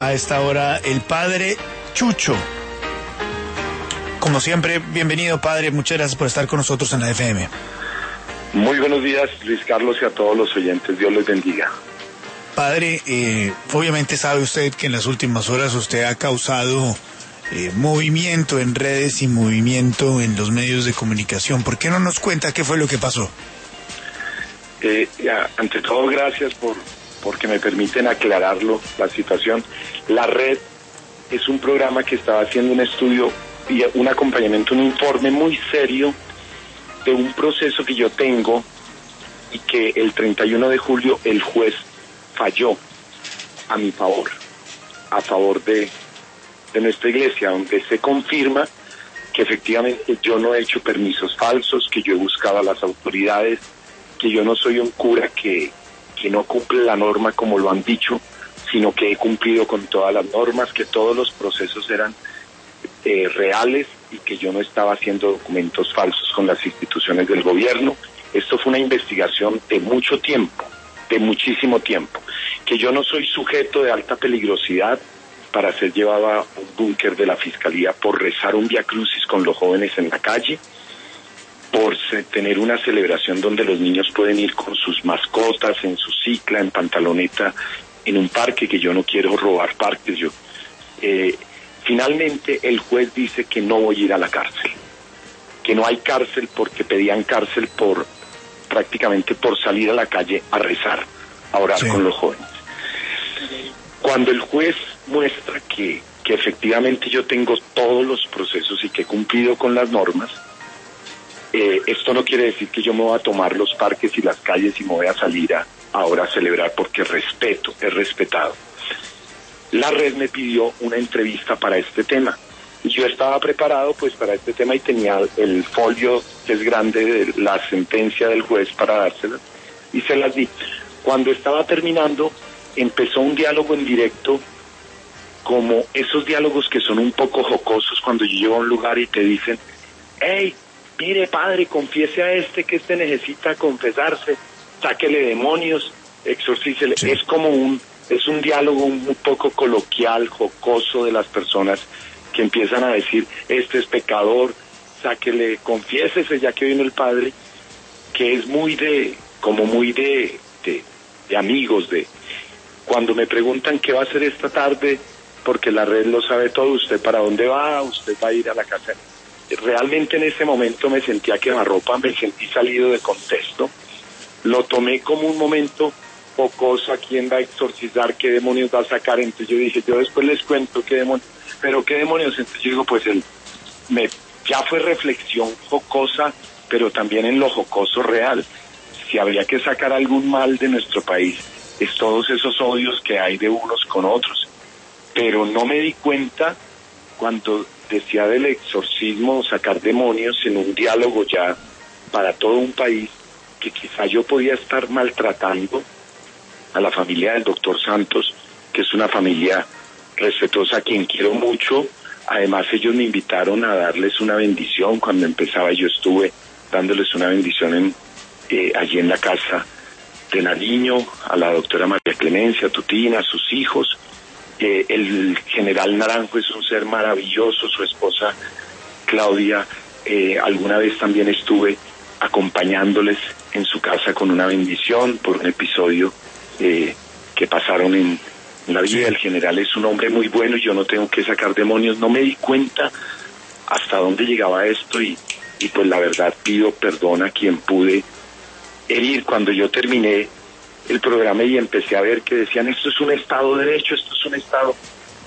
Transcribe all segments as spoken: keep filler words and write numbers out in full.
A esta hora, el padre Chucho. Como siempre, bienvenido, padre. Muchas gracias por estar con nosotros en la F M. Muy buenos días, Luis Carlos, y a todos los oyentes. Dios les bendiga. Padre, eh, obviamente sabe usted que en las últimas horas usted ha causado eh, movimiento en redes y movimiento en los medios de comunicación. ¿Por qué no nos cuenta qué fue lo que pasó? Eh, ya, ante todo, gracias por porque me permiten aclararlo, la situación. La Red es un programa que estaba haciendo un estudio y un acompañamiento, un informe muy serio de un proceso que yo tengo y que el treinta y uno de julio el juez falló a mi favor, a favor de, de nuestra iglesia, donde se confirma que efectivamente yo no he hecho permisos falsos, que yo he buscado a las autoridades, que yo no soy un cura que, que no cumple la norma como lo han dicho, sino que he cumplido con todas las normas, que todos los procesos eran eh, reales y que yo no estaba haciendo documentos falsos con las instituciones del gobierno. Esto fue una investigación de mucho tiempo, de muchísimo tiempo, que yo no soy sujeto de alta peligrosidad para ser llevado a un búnker de la Fiscalía por rezar un Vía Crucis con los jóvenes en la calle, por tener una celebración donde los niños pueden ir con sus mascotas, en su cicla, en pantaloneta, en un parque, que yo no quiero robar parques. Yo eh, finalmente el juez dice que no voy a ir a la cárcel, que no hay cárcel porque pedían cárcel por prácticamente por salir a la calle a rezar, a orar sí. con los jóvenes. Cuando el juez muestra que, que efectivamente yo tengo todos los procesos y que he cumplido con las normas, Eh, esto no quiere decir que yo me voy a tomar los parques y las calles y me voy a salir a, ahora a celebrar, porque respeto, es respetado. La Red me pidió una entrevista para este tema y yo estaba preparado pues para este tema y tenía el folio que es grande de la sentencia del juez para dárselas y se las di. Cuando estaba terminando empezó un diálogo en directo, como esos diálogos que son un poco jocosos cuando yo llego a un lugar y te dicen: hey, mire padre, confiese a este que este necesita confesarse, sáquele demonios, exorcícele. Sí. Es como un, es un diálogo un, un poco coloquial, jocoso de las personas que empiezan a decir: este es pecador, sáquele, confiésese ya que vino el padre, que es muy de, como muy de, de, de amigos, de, cuando me preguntan qué va a hacer esta tarde, porque la Red lo sabe todo, usted para dónde va, usted va a ir a la casa. Realmente en ese momento me sentía quemarropa, me sentí salido de contexto, lo tomé como un momento jocoso: ¿a quién va a exorcizar? ¿Qué demonios va a sacar? Entonces yo dije, yo después les cuento qué demonios, pero qué demonios. Entonces yo digo, pues el, me, ya fue reflexión jocosa, pero también en lo jocoso real. Si habría que sacar algún mal de nuestro país, es todos esos odios que hay de unos con otros, pero no me di cuenta cuando decía del exorcismo, sacar demonios, en un diálogo ya para todo un país, que quizá yo podía estar maltratando a la familia del doctor Santos, que es una familia respetuosa, a quien quiero mucho. Además ellos me invitaron a darles una bendición cuando empezaba, yo estuve dándoles una bendición en, eh, allí en la casa de Nariño, a la doctora María Clemencia Tutina, a sus hijos. Eh, el general Naranjo es un ser maravilloso, su esposa Claudia, eh, alguna vez también estuve acompañándoles en su casa con una bendición por un episodio eh, que pasaron en, en la vida. El general es un hombre muy bueno y yo no tengo que sacar demonios. No me di cuenta hasta dónde llegaba esto y, y pues la verdad pido perdón a quien pude herir. Cuando yo terminé el programa y empecé a ver que decían: esto es un Estado de Derecho, esto es un Estado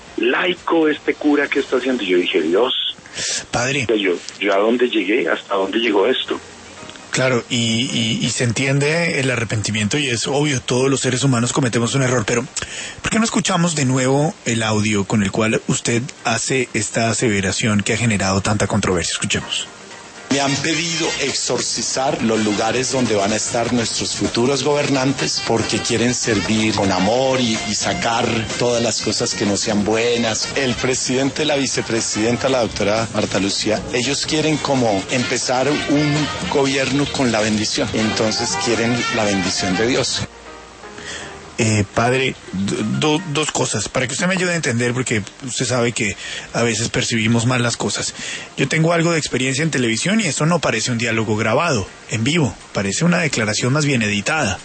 laico, este cura que está haciendo. Yo dije, Dios, padre, yo, yo a dónde llegué, hasta dónde llegó esto. Claro, y, y, y se entiende el arrepentimiento y es obvio, todos los seres humanos cometemos un error, pero ¿por qué no escuchamos de nuevo el audio con el cual usted hace esta aseveración que ha generado tanta controversia? Escuchemos. Me han pedido exorcizar los lugares donde van a estar nuestros futuros gobernantes porque quieren servir con amor y, y sacar todas las cosas que no sean buenas. El presidente, la vicepresidenta, la doctora Marta Lucía, ellos quieren como empezar un gobierno con la bendición. Entonces quieren la bendición de Dios. Eh, padre, do, dos cosas, para que usted me ayude a entender, porque usted sabe que a veces percibimos mal las cosas. Yo tengo algo de experiencia en televisión y esto no parece un diálogo grabado, en vivo, parece una declaración más bien editada.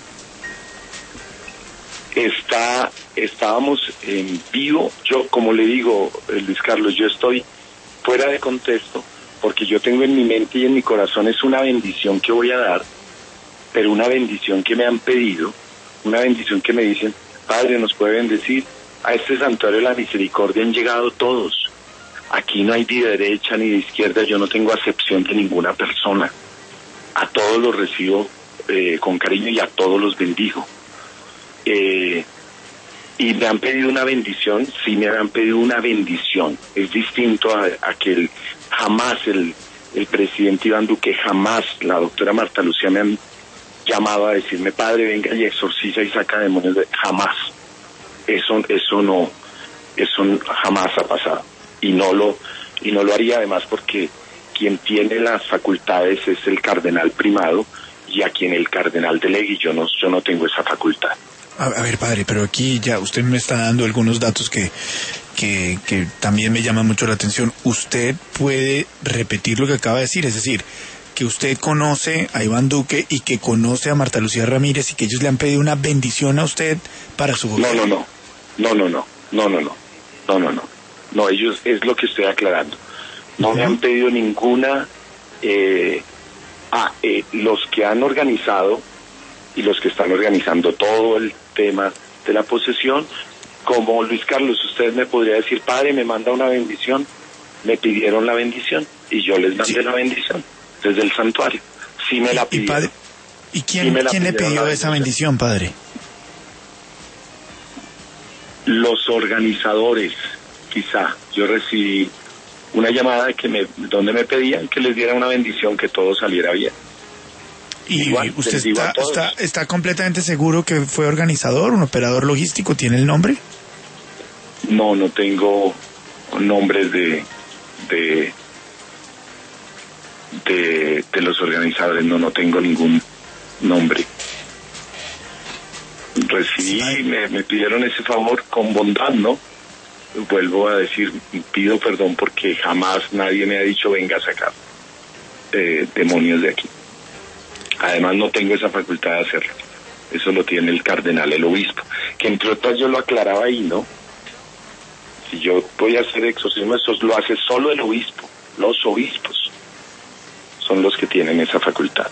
Está, estábamos en vivo, yo como le digo, Luis Carlos, yo estoy fuera de contexto, porque yo tengo en mi mente y en mi corazón es una bendición que voy a dar, pero una bendición que me han pedido, una bendición que me dicen, Padre, nos puede bendecir, a este santuario de la misericordia han llegado todos, aquí no hay de derecha ni de izquierda, yo no tengo acepción de ninguna persona, a todos los recibo eh, con cariño y a todos los bendigo. Eh, y me han pedido una bendición, sí me han pedido una bendición, es distinto a, a que el, jamás el, el presidente Iván Duque, jamás la doctora Marta Lucía me han llamado a decirme, Padre, venga y exorciza y saca demonios, de... jamás, eso eso no, eso jamás ha pasado, y no lo, y no lo haría además porque quien tiene las facultades es el cardenal primado, y a quien el cardenal delegue, yo no, yo no tengo esa facultad. A, a ver, padre, pero aquí ya usted me está dando algunos datos que, que, que también me llaman mucho la atención. ¿Usted puede repetir lo que acaba de decir? Es decir, que usted conoce a Iván Duque y que conoce a Marta Lucía Ramírez y que ellos le han pedido una bendición a usted para su gobierno. No, no, no, no, no, no, no, no, no, no, no, no, ellos, es lo que estoy aclarando. No uh-huh. me han pedido ninguna, eh, ah, eh, los que han organizado y los que están organizando todo el tema de la posesión, como Luis Carlos, usted me podría decir, Padre, me manda una bendición, me pidieron la bendición y yo les mandé sí. la bendición desde el santuario. Sí me la pidieron. ¿Y, padre, ¿y quién, sí quién le pidió esa bendición, padre? Los organizadores, quizá. Yo recibí una llamada de que me, donde me pedían que les diera una bendición, que todo saliera bien. ¿Y igual, usted está, está, está completamente seguro que fue organizador, un operador logístico? ¿Tiene el nombre? No, no tengo nombres de de de, de los organizadores, no, no tengo ningún nombre. Recibí, me, me pidieron ese favor con bondad, ¿no? Vuelvo a decir, pido perdón porque jamás nadie me ha dicho venga a sacar eh, demonios de aquí. Además no tengo esa facultad de hacerlo. Eso lo tiene el cardenal, el obispo. Que entre otras yo lo aclaraba ahí, ¿no? Si yo voy a hacer exorcismo, eso lo hace solo el obispo. Los obispos son los que tienen esa facultad.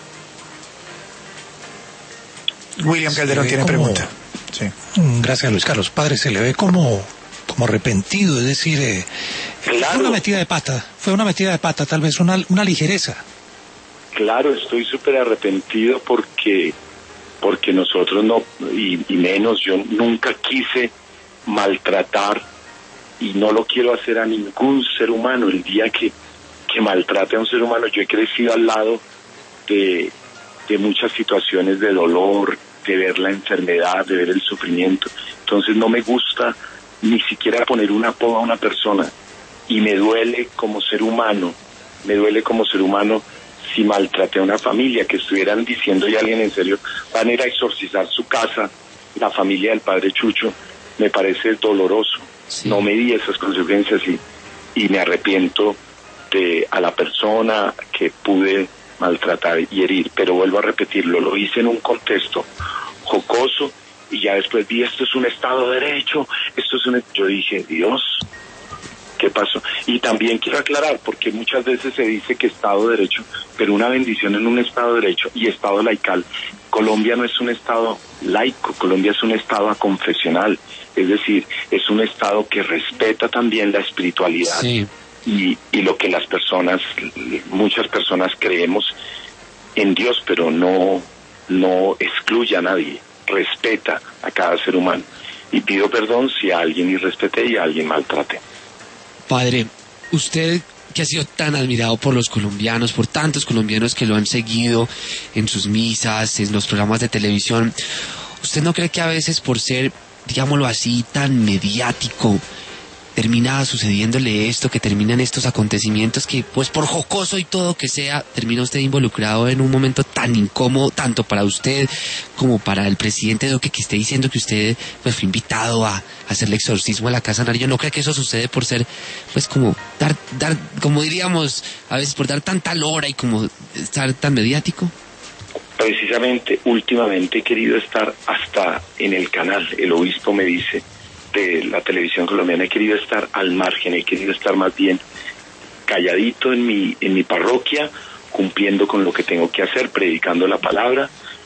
William Calderón tiene como... pregunta. Sí. Gracias, Luis Carlos. Padre, se le ve como, como arrepentido, es decir, eh, claro. fue una metida de pata, fue una metida de pata, tal vez una, una ligereza. Claro, estoy súper arrepentido porque porque nosotros no, y, y menos, yo nunca quise maltratar y no lo quiero hacer a ningún ser humano. El día que, que maltrate a un ser humano, yo he crecido al lado de, de muchas situaciones de dolor, de ver la enfermedad, de ver el sufrimiento. Entonces no me gusta ni siquiera poner un apodo a una persona y me duele como ser humano, me duele como ser humano si maltraté a una familia, que estuvieran diciendo y alguien en serio van a ir a exorcizar su casa, la familia del padre Chucho, me parece doloroso. Sí. No me di esas consecuencias y, y me arrepiento de a la persona que pude maltratar y herir, pero vuelvo a repetirlo, lo hice en un contexto jocoso y ya después vi esto es un Estado de Derecho, esto es un... Yo dije, Dios, ¿qué pasó? Y también quiero aclarar, porque muchas veces se dice que Estado de Derecho, pero una bendición en un Estado de Derecho y Estado laical. Colombia no es un Estado laico, Colombia es un Estado aconfesional, es decir, es un Estado que respeta también la espiritualidad sí. y, y lo que las personas, muchas personas creemos en Dios, pero no, no excluye a nadie, respeta a cada ser humano. Y pido perdón si a alguien irrespeté y a alguien maltraté. Padre, usted que ha sido tan admirado por los colombianos, por tantos colombianos que lo han seguido en sus misas, en los programas de televisión, ¿usted no cree que a veces por ser, digámoslo así, tan mediático, termina sucediéndole esto, que terminan estos acontecimientos que, pues por jocoso y todo que sea, termina usted involucrado en un momento tan incómodo, tanto para usted como para el presidente Duque, que esté diciendo que usted pues fue invitado a, a hacerle exorcismo a la Casa Nariño? ¿No cree que eso sucede por ser, pues como dar, dar, como diríamos, a veces por dar tanta lora y como estar tan mediático? Precisamente, últimamente he querido estar hasta en el canal. El obispo me dice de la televisión colombiana, he querido estar al margen, he querido estar más bien calladito en mi en mi parroquia, cumpliendo con lo que tengo que hacer, predicando la palabra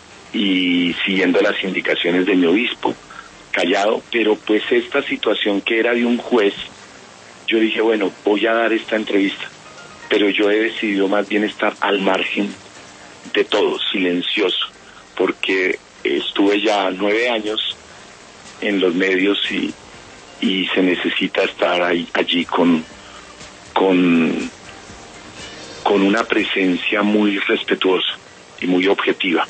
y siguiendo las indicaciones de mi obispo, callado. Pero pues esta situación que era de un juez, yo dije, bueno, voy a dar esta entrevista, pero yo he decidido más bien estar al margen de todo, silencioso, porque estuve ya nueve años en los medios y, y se necesita estar ahí, allí con, con, con una presencia muy respetuosa y muy objetiva.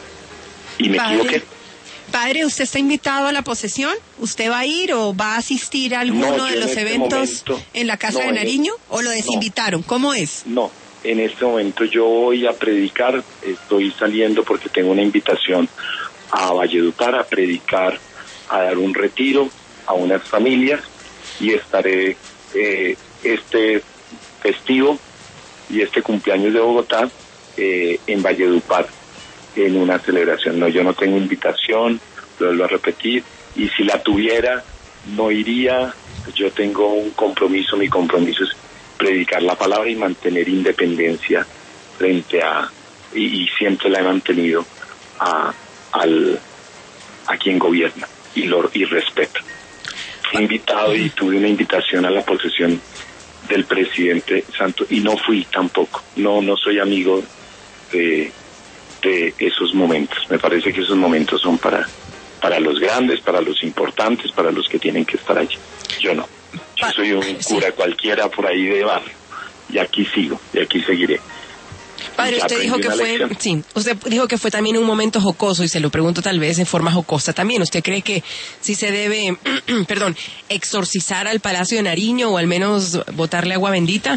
¿Y me Padre, equivoqué? Padre, ¿usted está invitado a la posesión? ¿Usted va a ir o va a asistir a alguno No, de los este eventos momento, en la Casa no, de Nariño? el, ¿O lo desinvitaron? No, ¿Cómo es? No, en este momento yo voy a predicar, estoy saliendo porque tengo una invitación a Valledupar a predicar, a dar un retiro a unas familias, y estaré eh, este festivo y este cumpleaños de Bogotá eh, en Valledupar en una celebración. No, yo no tengo invitación, lo vuelvo a repetir, y si la tuviera no iría. Yo tengo un compromiso, mi compromiso es predicar la palabra y mantener independencia frente a, y, y siempre la he mantenido a, al, a quien gobierna, y lo y respeto. Fui invitado y tuve una invitación a la posesión del presidente Santos y no fui tampoco. No, no soy amigo de, de esos momentos. Me parece que esos momentos son para, para los grandes, para los importantes, para los que tienen que estar allí. Yo no. Yo soy un cura sí. cualquiera por ahí de barrio, y aquí sigo, y aquí seguiré. Padre, usted dijo que fue, lección. sí, usted dijo que fue también un momento jocoso, y se lo pregunto tal vez en forma jocosa también. ¿Usted cree que sí se debe, perdón, exorcizar al Palacio de Nariño o al menos botarle agua bendita?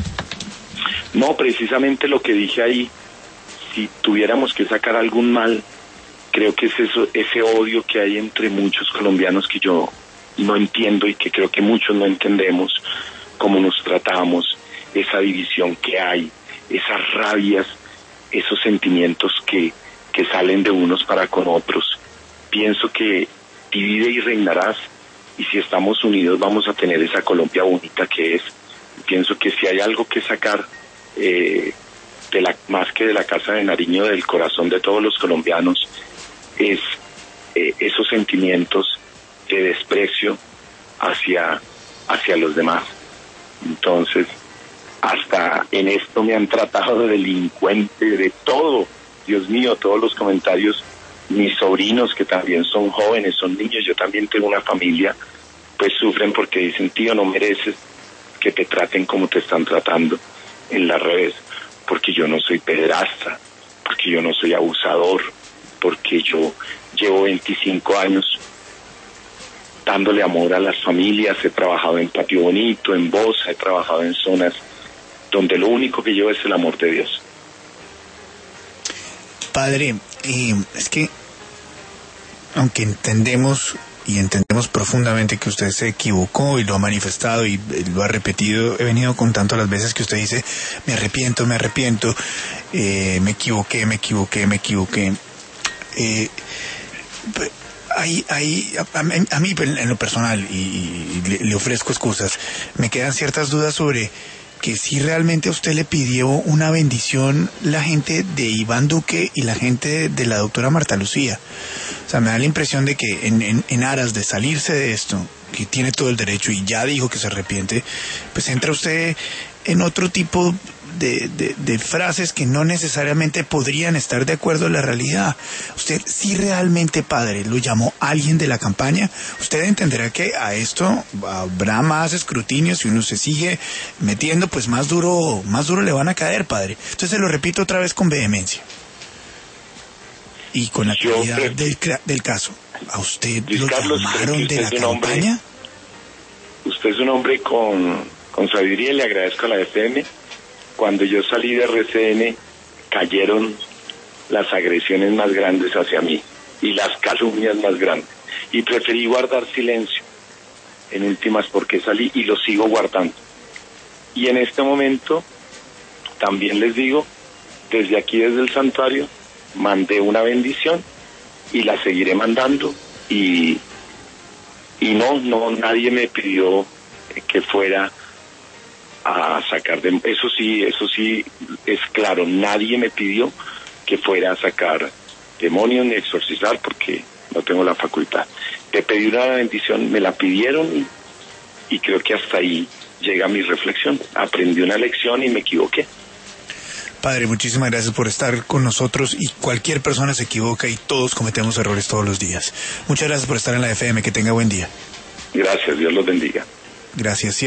No, precisamente lo que dije ahí, si tuviéramos que sacar algún mal, creo que es eso, ese odio que hay entre muchos colombianos que yo no entiendo y que creo que muchos no entendemos, cómo nos tratamos, esa división que hay, esas rabias, esos sentimientos que, que salen de unos para con otros. Pienso que divide y reinarás, y si estamos unidos vamos a tener esa Colombia bonita que es. Pienso que si hay algo que sacar, eh, de la, más que de la Casa de Nariño, del corazón de todos los colombianos, es eh, esos sentimientos de desprecio hacia, hacia los demás. Entonces, hasta en esto me han tratado de delincuente, de todo. Dios mío, todos los comentarios. Mis sobrinos, que también son jóvenes, son niños, yo también tengo una familia, pues sufren porque dicen, tío, no mereces que te traten como te están tratando en las redes, porque yo no soy pederasta, porque yo no soy abusador, porque yo llevo veinticinco años dándole amor a las familias. He trabajado en Patio Bonito, en Bosa, he trabajado en zonas donde lo único que llevo es el amor de Dios. Padre, eh, es que aunque entendemos y entendemos profundamente que usted se equivocó y lo ha manifestado y lo ha repetido, he venido contando las veces que usted dice, me arrepiento, me arrepiento, eh, me equivoqué, me equivoqué, me equivoqué. Eh, Hay, hay, a, a, a mí en lo personal, y, y le, le ofrezco excusas, me quedan ciertas dudas sobre que si realmente a usted le pidió una bendición la gente de Iván Duque y la gente de la doctora Marta Lucía. O sea, me da la impresión de que en, en, en aras de salirse de esto, que tiene todo el derecho y ya dijo que se arrepiente, pues entra usted en otro tipo De, de, de frases que no necesariamente podrían estar de acuerdo a la realidad. Usted, si realmente, padre, lo llamó alguien de la campaña, usted entenderá que a esto habrá más escrutinio. Si uno se sigue metiendo, pues más duro, más duro le van a caer, padre. Entonces se lo repito otra vez con vehemencia y con la claridad del, del caso. ¿A usted Luis lo Carlos, llamaron usted de la es un hombre, campaña? usted es un hombre con, con sabiduría y le agradezco a la F M. Cuando yo salí de R C N, cayeron las agresiones más grandes hacia mí y las calumnias más grandes. Y preferí guardar silencio, en últimas, porque salí y lo sigo guardando. Y en este momento, también les digo, desde aquí, desde el santuario, mandé una bendición y la seguiré mandando. Y, y no, no, nadie me pidió que fuera a sacar de, eso sí, eso sí es claro, nadie me pidió que fuera a sacar demonios ni exorcizar, porque no tengo la facultad. Te pedí una bendición, me la pidieron y, y creo que hasta ahí llega mi reflexión. Aprendí una lección y me equivoqué. Padre, muchísimas gracias por estar con nosotros, y cualquier persona se equivoca y todos cometemos errores todos los días. Muchas gracias por estar en la F M, que tenga buen día. Gracias, Dios los bendiga. Gracias.